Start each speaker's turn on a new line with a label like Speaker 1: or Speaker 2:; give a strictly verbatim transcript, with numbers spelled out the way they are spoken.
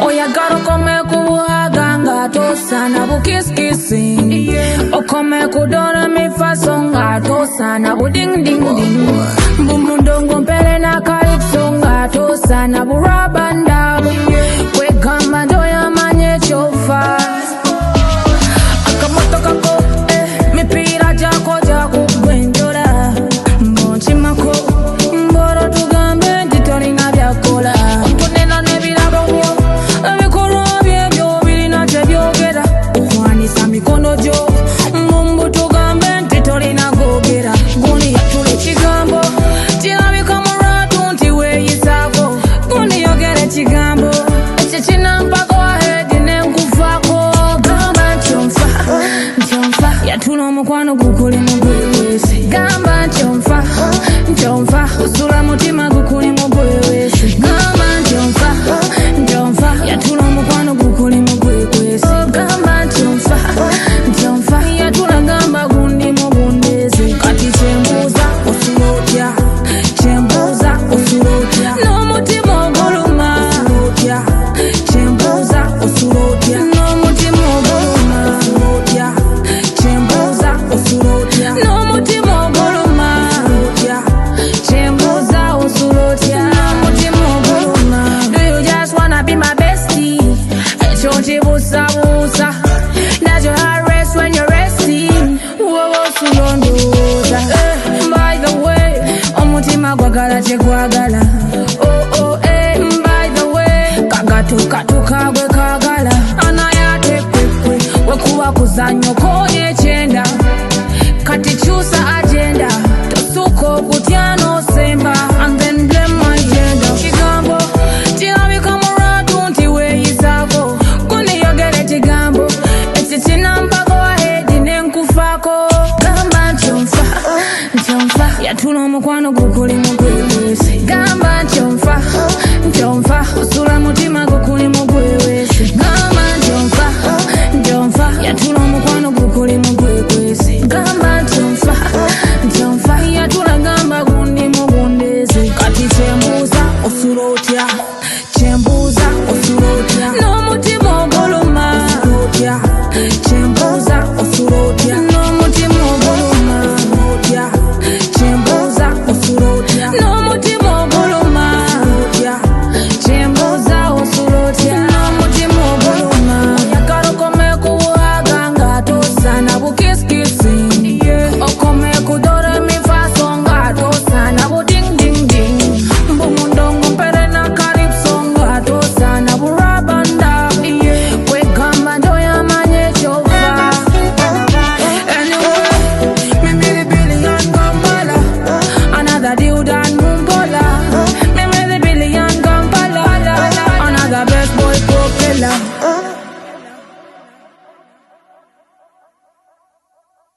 Speaker 1: Oyagala come kuwaganga tosana bukiskisi. Okome kudora mi fasonga tosana buding ding ding. Bumundongo mpele na kalipsonga tosana burabanda. Kwe gamba doya manye chofa. Akamoto kako eh mipira jako jako gwendola. Monchi mako mboro tugambe nditori na byakola. Ontunena nebira bonyo ebikolo byebyo birina tebyogera. Okwanisa mikono jo mumbu tugambe nditori na gogera. Guni yatule kigambo kirabika mu lwatu nti weeyisako. Guni yogere kigambo ekikinambako ahedi nenkuvako. Gamba nkyonfa nkyonfa yatula omukwano gukuli mugwewesi. Gamba nkyonfa nkyonfa usula mutima gukuli mugwewesi. Gamba nkyonfa nkyonfa yatula omukwano gukuli mugwewesi. Gamba nkyonfa nkyonfa yatula gamba gundi mugundezi. Kati kyembuuza osula otya kyembuuza osula otya n'omutima oguluma osula otya kyembuuza osula otya n'omutima oguluma osula otya kyembuuza osula otya n'omutima oguluma osula otya kyembuuza osula otya n'omutima oguluma. Do you just wanna be my bestie? Ekyo nkibuusabuusa nakyo harass when you're resting. Wowe osula ondowooza. By the way omutima gwagala kyegwagala. Oh oh eh by the way kagatuka tukagwe kagala. Anayatekwekwe wekuba kuzanyo konye ekyenda. Kati kyusa agenda tosuka okutya n'osemba and then blame my gender. Kigambo kirabika mu lwatu nti weeyisako. Guni yogere kigambo ekikinambako ahedi nenkufaako. Gamba nkyonfa nkyonfa yatula omukwano gukuli mugwewesi. Gamba nkyonfa nkyonfa osula mutima gukuli mugwewesi. Gamba nkyonfa nkyonfa yatula omukwano gukuli mugwewesi. Gamba nkyonfa nkyonfa yatula gamba gundi mugundezi. Kati kyembuuza osula otya kyembuuza osula otya n'omutima oguluma osula otya kyembuuza osula otya n'omutima oguluma osula otya kyembuuza osula otya n'omutima oguluma osula otya kyembuuza osula otya n'omutima oguluma. Oyagala okome kuwaganga tosana bukiskisi. Okome kudora mi fasonga tosana buding ding ding. Mbumundongo mpere na kalipsonga tosana burabanda. Kwe gamba ndoya manye chofa. Anyway, mimi the billion gambala. Another deal than Mumbola. Mimi the billion gambala. Another best boy propeller.